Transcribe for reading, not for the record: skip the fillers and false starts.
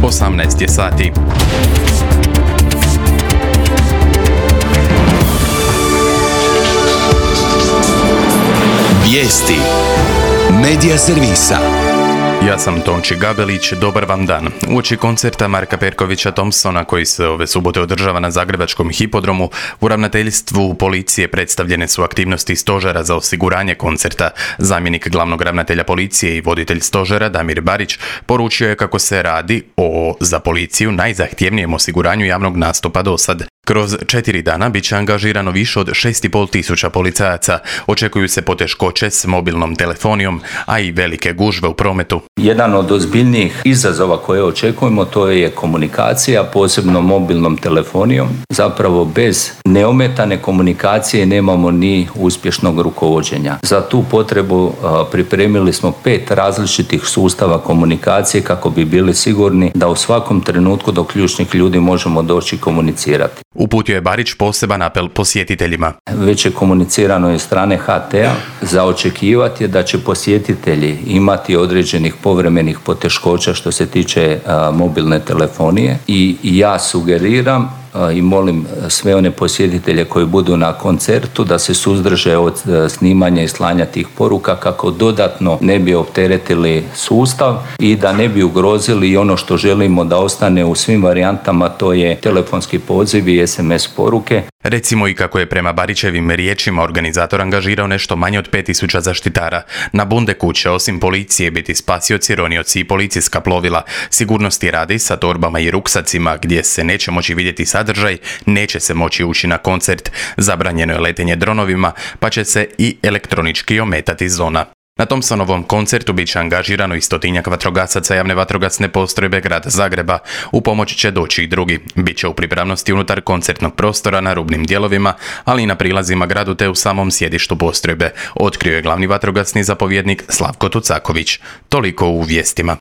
18 sati. Vijesti Medija servisa. Ja sam Tonči Gabelić, dobar vam dan. Uoči koncerta Marka Perkovića Thompsona, koji se ove subote održava na Zagrebačkom hipodromu, u ravnateljstvu policije predstavljene su aktivnosti stožera za osiguranje koncerta. Zamjenik glavnog ravnatelja policije i voditelj stožera Damir Barić poručio je kako se radi o, za policiju, najzahtjevnijem osiguranju javnog nastupa do sad. Kroz 4 dana bit će angažirano više od 6.500 policajaca. Očekuju se poteškoće s mobilnom telefonijom, a i velike gužve u prometu. Jedan od ozbiljnijih izazova koje očekujemo to je komunikacija, posebno mobilnom telefonijom. Zapravo bez neometane komunikacije nemamo ni uspješnog rukovođenja. Za tu potrebu pripremili smo 5 različitih sustava komunikacije kako bi bili sigurni da u svakom trenutku do ključnih ljudi možemo doći komunicirati. Uputio je Barić poseban apel posjetiteljima. Već je komunicirano iz strane HT-a. Za očekivati je da će posjetitelji imati određenih povremenih poteškoća što se tiče mobilne telefonije i ja sugeriram i molim sve one posjetitelje koji budu na koncertu da se suzdrže od snimanja i slanja tih poruka kako dodatno ne bi opteretili sustav i da ne bi ugrozili i ono što želimo da ostane u svim varijantama, to je telefonski poziv i SMS poruke. Recimo i kako je prema Barićevim riječima organizator angažirao nešto manje od 5.000 zaštitara. Na Bundeku će osim policije biti spasioci, ronioci i policijska plovila. Sigurnosti radi sa torbama i ruksacima gdje se neće moći vidjeti sadržaj, neće se moći ući na koncert. Zabranjeno je letenje dronovima, pa će se i elektronički ometati zona. Na Thompsonovom koncertu bit će angažirano i 100-tinjak vatrogasaca javne vatrogasne postrojbe grada Zagreba. U pomoć će doći i drugi. Biće u pripravnosti unutar koncertnog prostora na rubnim dijelovima, ali i na prilazima gradu te u samom sjedištu postrojbe, otkrio je glavni vatrogasni zapovjednik Slavko Tucaković. Toliko u vijestima.